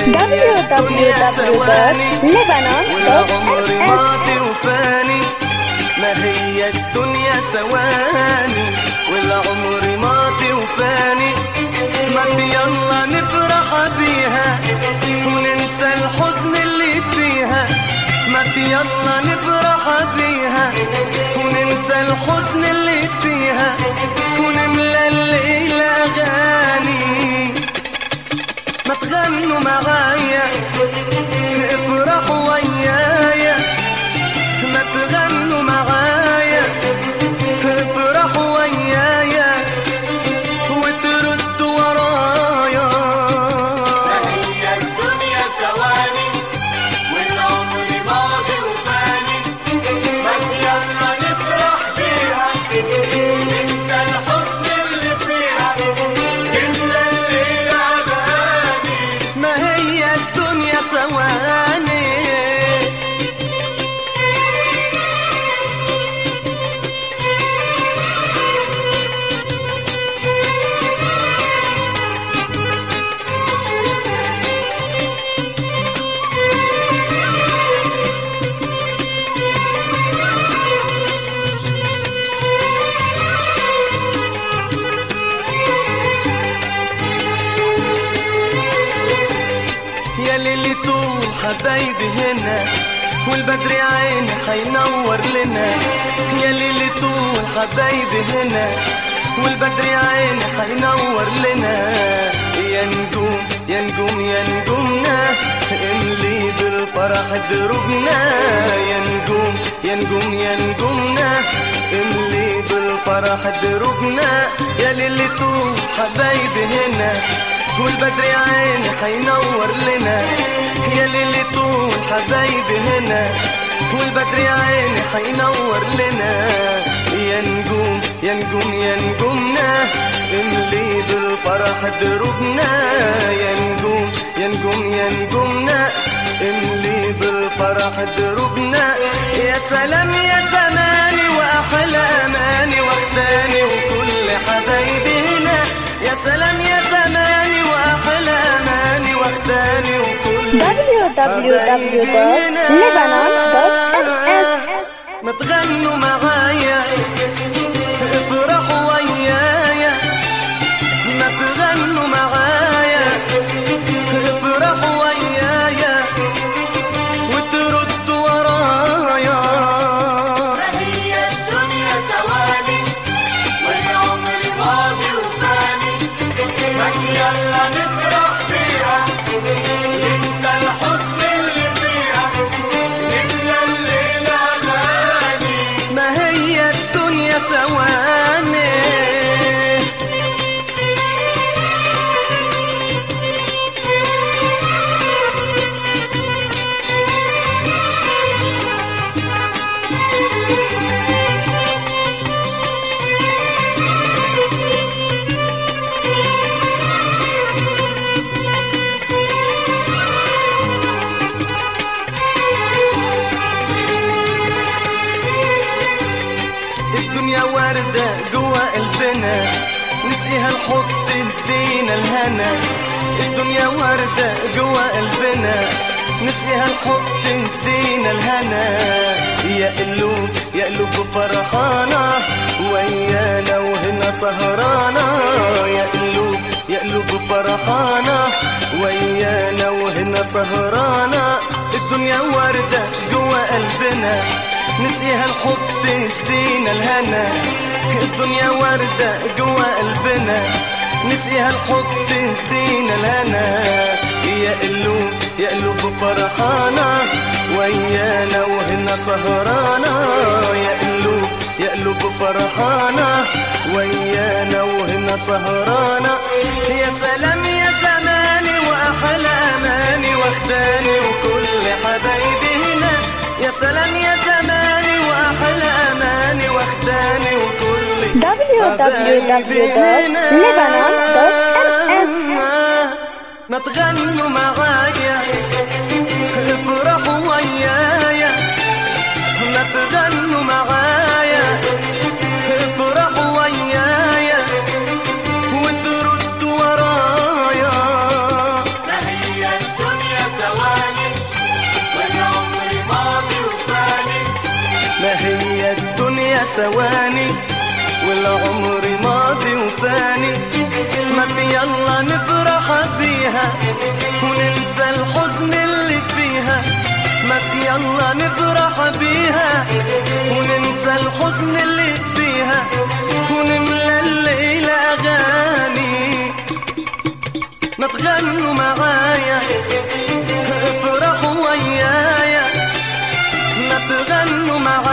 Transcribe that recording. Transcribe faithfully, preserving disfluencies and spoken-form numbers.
الدنيا ثواني والعمر ماضي وفاني. ما هي الدنيا ثواني والعمر ماضي وفاني. ما يلا نفرح بيها وننسى الحزن اللي فيها. ما يلا نفرح بيها وننسى الحزن اللي فيها ونملى الليل أغاني. ما تغنوا معايا افرحوا ويايا. ما تغنوا معايا افرحوا ويايا وتردوا ورايا. ما هي الدنيا ثواني والعمر ماضي وفاني. ما يلا نفرح بيها ننسى الحزن اللي فيها نملى الليل أغاني. ما هي الدنيا ثواني. يا ليلته حبايبي هنا والبدر عيني حينور لنا. يا ليلته حبايبي هنا والبدر عيني حينور لنا. يا نجوم يا نجوم يا نجومنا املي بالفرح دروبنا. يا نجوم يا نجوم يا نجومنا املي بالفرح دروبنا. يا ليلته حبايبي هنا والبدر عيني حينور لنا. يا ليلته حبايبي هنا والبدر عيني حينور لنا. يا نجوم يا نجوم يا نجومنا املي بالفرح دروبنا. يا نجوم يا نجوم يا نجومنا املي بالفرح دروبنا. يا سلام يا زماني واحلى اماني واخداني وكل حبايبي هنا. يا سلام يا زماني واحلى اماني واخداني وكل w w w dot lebanon dot s s. ما تغنوا معايا افرحوا ويايا. ما تغنوا معايا افرحوا ويايا وتردوا ورايا. ما هي الدنيا ثواني والعمر ماضي وفاني. ما يلا نفرح بيها ننسى الحزن اللي فيها نملى الليل أغاني. ما هي الدنيا ثواني. الدنيا وردة جوا قلبنا نسقيها الحب تهدينا الهنا. الدنيا وردة جوا قلبنا نسقيها الحب تهدينا الهنا. يا قلوب يا قلوب فرحانة ويانا وهنا سهرانة. يا قلوب يا قلوب فرحانة ويانا وهنا سهرانة. الدنيا وردة جوا قلبنا نسقيها الحب تهدينا الهنا. الدنيا وردة جوا قلبنا نسقيها الحب تهدينا الهنا. يا قلوب يا قلوب فرحانة ويانا وهنا سهرانة. يا قلوب يا قلوب فرحانة ويانا وهنا سهرانة. يا سلام يا زماني واحلى اماني واخداني وكل حبايبي هنا. يا سلام يا زماني واحلى اماني واخداني وكل w w w dot lebanon dot s s. ما تغنوا معايا افرحوا ويايا. ما تغنوا معايا افرحوا ويايا وتردوا ورايا. ما هي الدنيا ثواني والعمر ماضي وفاني، ما يلا نفرح بيها وننسى الحزن اللي فيها، ما يلا نفرح بيها وننسى الحزن اللي فيها، ونملى الليلة أغاني. ما تغنوا معايا افرحوا ويايا، ما تغنوا معايا